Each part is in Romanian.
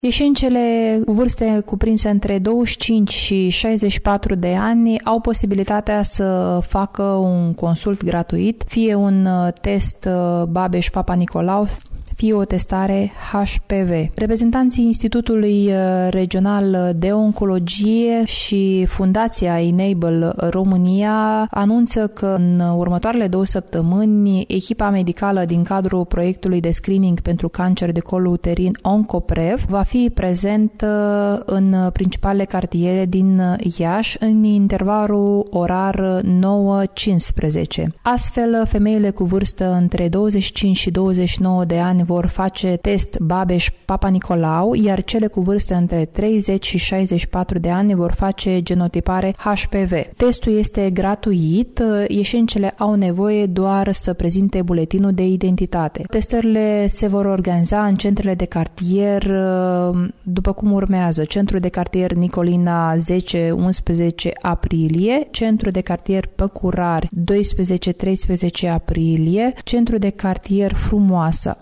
Ieșencele cu vârste cuprinse între 25 și 64 de ani au posibilitatea să facă un consult gratuit, fie un test Babeș-Papa Nicolau, fie o testare HPV. Reprezentanții Institutului Regional de Oncologie și Fundația Enable România anunță că în următoarele 2 săptămâni echipa medicală din cadrul proiectului de screening pentru cancer de col uterin OncoPrev va fi prezentă în principalele cartiere din Iași în intervalul orar 9-15. Astfel, femeile cu vârstă între 25 și 29 de ani vor face test Babeș-Papa Nicolau, iar cele cu vârstă între 30 și 64 de ani vor face genotipare HPV. Testul este gratuit, ieșencele au nevoie doar să prezinte buletinul de identitate. Testările se vor organiza în centrele de cartier după cum urmează: Centrul de cartier Nicolina 10-11 aprilie, Centrul de cartier Păcurari 12-13 aprilie, Centrul de cartier Frumoasa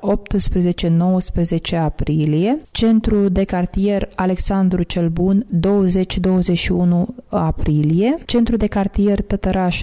18-19 aprilie, Centrul de cartier Alexandru cel Bun 20-21 aprilie, Centrul de cartier Tătăraș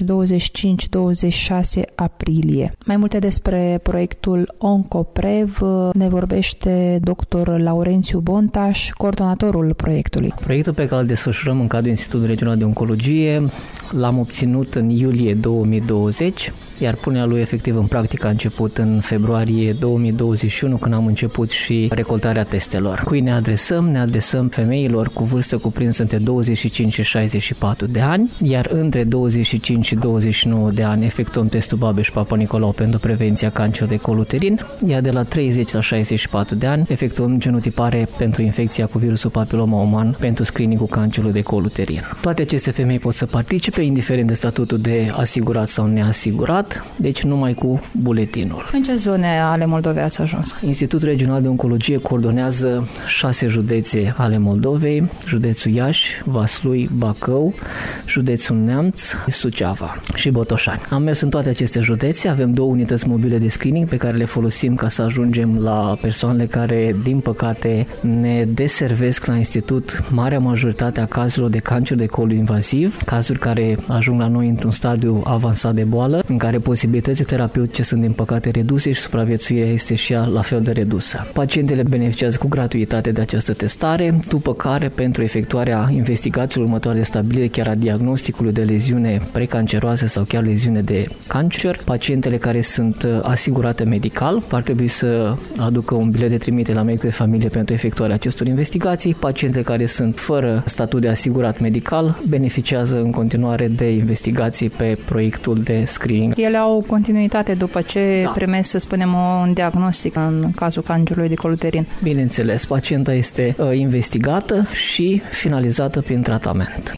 25-26 aprilie. Mai multe despre proiectul OncoPrev ne vorbește dr. Laurențiu Bontaș, coordonatorul proiectului. Proiectul pe care îl desfășurăm în cadrul Institutului Regional de Oncologie l-am obținut în iulie 2020, iar punerea lui efectiv în practică a început în februarie 2021, când am început și recoltarea testelor. Cui ne adresăm? Ne adresăm femeilor cu vârstă cuprinsă între 25 și 64 de ani, iar între 25 și 29 de ani efectuăm testul Babeș-Papa Nicolau pentru prevenția cancerului de col uterin, iar de la 30 la 64 de ani efectuăm genotipare pentru infecția cu virusul papiloma uman pentru screening-ul cancerului de col uterin. Toate aceste femei pot să participe, indiferent de statutul de asigurat sau neasigurat, deci numai cu buletinul. În ce zone ale Moldovei ați ajuns? Institutul Regional de Oncologie coordonează 6 județe ale Moldovei: județul Iași, Vaslui, Bacău, județul Neamț, Suceava și Botoșani. Am mers în toate aceste județe, avem 2 unități mobile de screening pe care le folosim ca să ajungem la persoanele care, din păcate, ne deservesc la institut marea majoritate a cazurilor de cancer de col invaziv, cazuri care ajung la noi într-un stadiu avansat de boală, în care posibilitățile terapeutice sunt, din păcate, reduse și supraviețuirea este și ea la fel de redusă. Pacientele beneficiază cu gratuitate de această testare, după care, pentru efectuarea investigațiilor următoare de stabilire chiar a diagnosticului de leziune precanceroase sau chiar leziune de cancer, pacientele care sunt asigurate medical ar trebui să aducă un bilet de trimitere la medicul de familie pentru efectuarea acestor investigații. Pacientele care sunt fără statut de asigurat medical beneficiază în continuare de investigații pe proiectul de screening. Ele au continuitate după ce primesc, să spunem, un diagnostic în cazul cancerului de col uterin. Bineînțeles, pacienta este investigată și finalizată prin tratament.